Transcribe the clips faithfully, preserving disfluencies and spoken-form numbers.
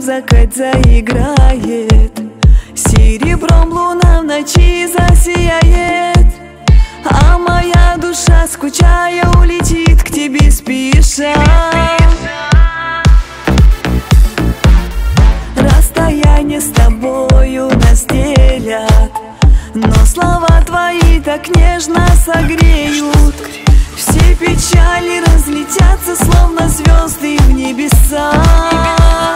закат заиграет, серебром луна в ночи засияет, а моя душа, скучая, улетит к тебе спеша. Расстояние с тобою нас делят, но слова твои так нежно согреют. Все печали разлетятся, словно звезды в небесах.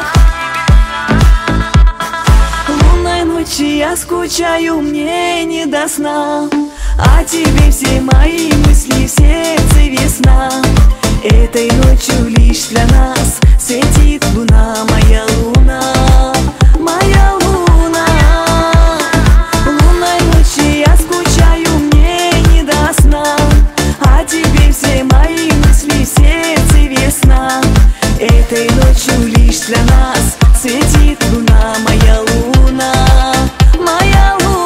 Лунной ночи я скучаю, мне не до сна, а тебе все мои мысли, в сердце весна. Этой ночью лишь для нас светит луна, моя луна, моя луна. Лунной ночи я скучаю, мне не до сна, а тебе все мои мысли, в сердце весна. Этой ночью лишь для нас светит луна, моя луна, моя луна.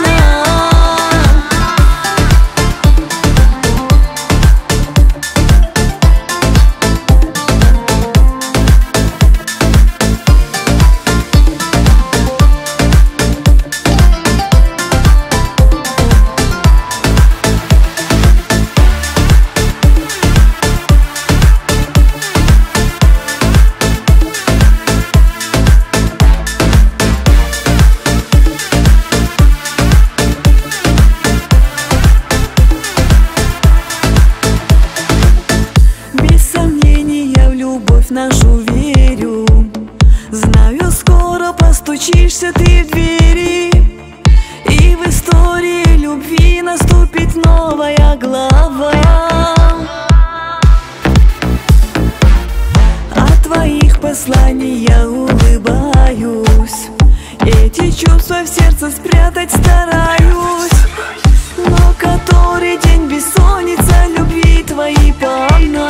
В нашу верю, знаю, скоро постучишься ты в двери, и в истории любви наступит новая глава. От твоих посланий я улыбаюсь, эти чувства в сердце спрятать стараюсь, но который день бессонница любви твоей полна.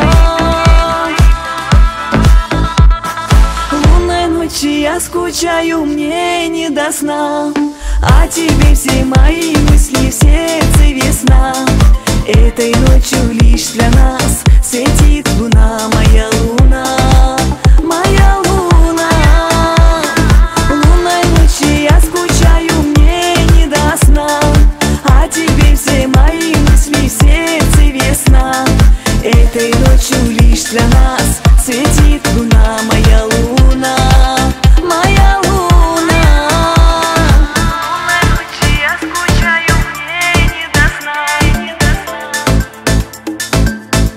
Я скучаю, мне не до сна, а тебе все мои мысли, в сердце весна. Этой ночью лишь для нас светит луна, моя луна, моя луна. Лунной ночи я скучаю, мне не до сна, а тебе все мои мысли, в сердце весна. Этой ночью лишь для нас светит луна, моя луна, моя луна. Лунной ночи я скучаю, мне не до сна, не до сна.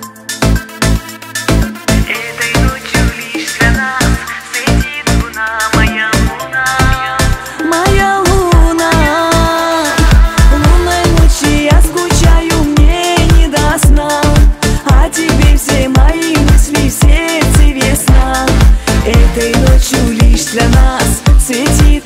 Этой ночью лишь для нас светит луна, моя луна, моя луна. Лунной ночи я скучаю, мне не до сна, а тебе все мои мысли, в сердце весна. Этой ночью лишь для нас светит